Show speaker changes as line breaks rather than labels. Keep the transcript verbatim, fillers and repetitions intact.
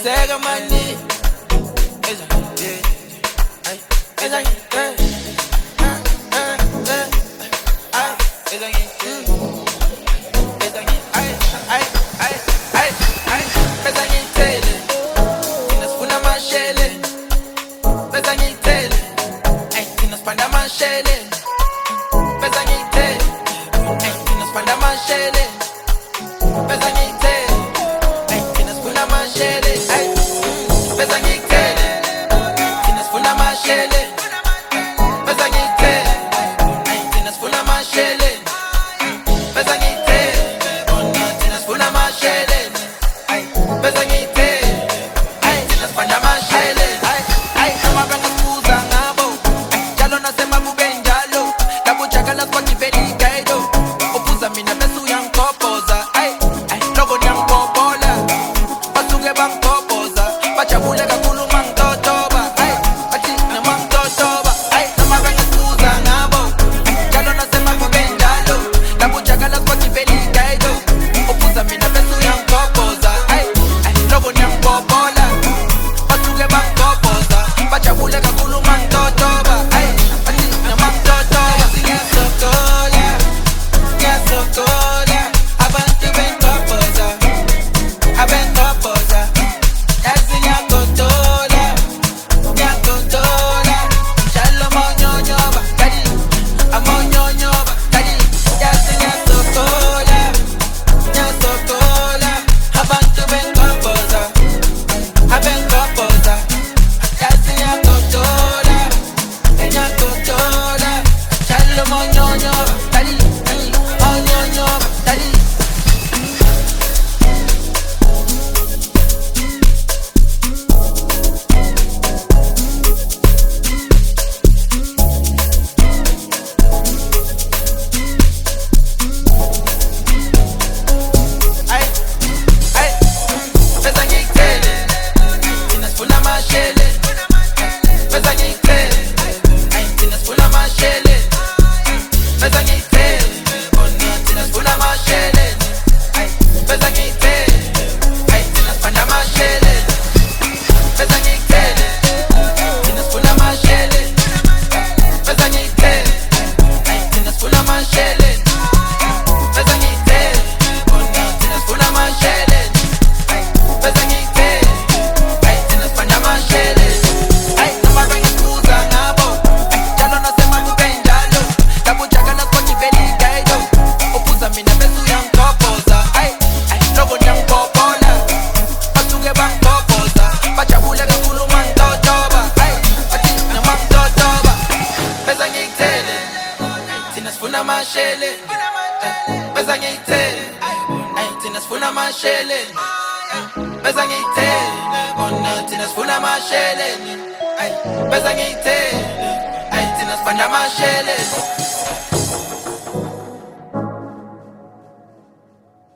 Sega money. Esa gente, ay, esa gente, ah, ah, ah, ay, esa gente, esa gente, ay, ay, ay, ay, ay, esa gente, tinasfuna mashele, esa gente, ay, tinaspanda mashele, esa gente, ay, tinaspanda mashele, esa gente, ay, tinaspuna mashele, ay. Pesa ngitele, thina sifuna mashele. Pesa ngitele, ay thina sifuna mashele. Pesa ngitele, bona thina sifuna mashele. Ay, pesa ngitele, ay thina sifuna mashele. Ay, ay noma bengakuza ngabo. Njalo nasema kube njalo. Labuchaka la kwati veli gaido. Upuza mina bese uyangikhophoza. Ay, ay logo niyangibhobola. Basuke bangibhoboza. Bajabule kakhulu mangitotoba, ay, bathi namangitotoba, ay, noma bengakuza ngabo, njalo nasema kube njalo, labujakala kwathi veli gaido, ubuza mina bese uyangikhophoza, ay, ay, lobo niyangibhobola, basuke bangibhoboza, bajabule kakhulu mangitotoba, ay, bathi namangitotoba, ngiyasokola, ngiyasokola, abantu bengibhoboza, abengibhoboza. Yazi ngiyagodola, ngiyagodola, njalo amonyonyoba, daddy, amonyonyoba, daddy. Yazi ngiyasokola, ngiyasokola, abantu bengibhoboza, abengibhoboza. Yazi ngiyagodola, ngiyagodola, njalo amonyonyoba, daddy, amonyonyoba, daddy. Ay, ay, pesa ngitele, thina sifuna mashele. Pesa ngitele, ay thina sifuna mashele. Pesa ngitele, bona thina sifuna mashele. Ay, pesa ngitele, ay thina sifuna mashele. Pesa ngitele, thina sifuna mashele. Pesa ngitele, ay thina sifuna mashele. Pesa ngitele, bona thina sifuna mashele. Ay, pesa ngitele, ay thina sifuna mashele. Ay, noma bengikuza ngabo, ay njalo nasema kube njalo. Labujakala kwathi veli gaido, ubuza mina bese uyangikhophoza. Ay, ay lobo niyangibhobola, basuke bangibhoboza, bajabule kakhulu mangitotoba. Ay, bathi namangitotoba, pesa ngitele, thina sifuna mashele. Pesa ngitele, ay thina sifuna mashele. Pesa ngitele, bona thina sifuna mashele. Ay, pesa ngitele, ay thina sifuna mashele.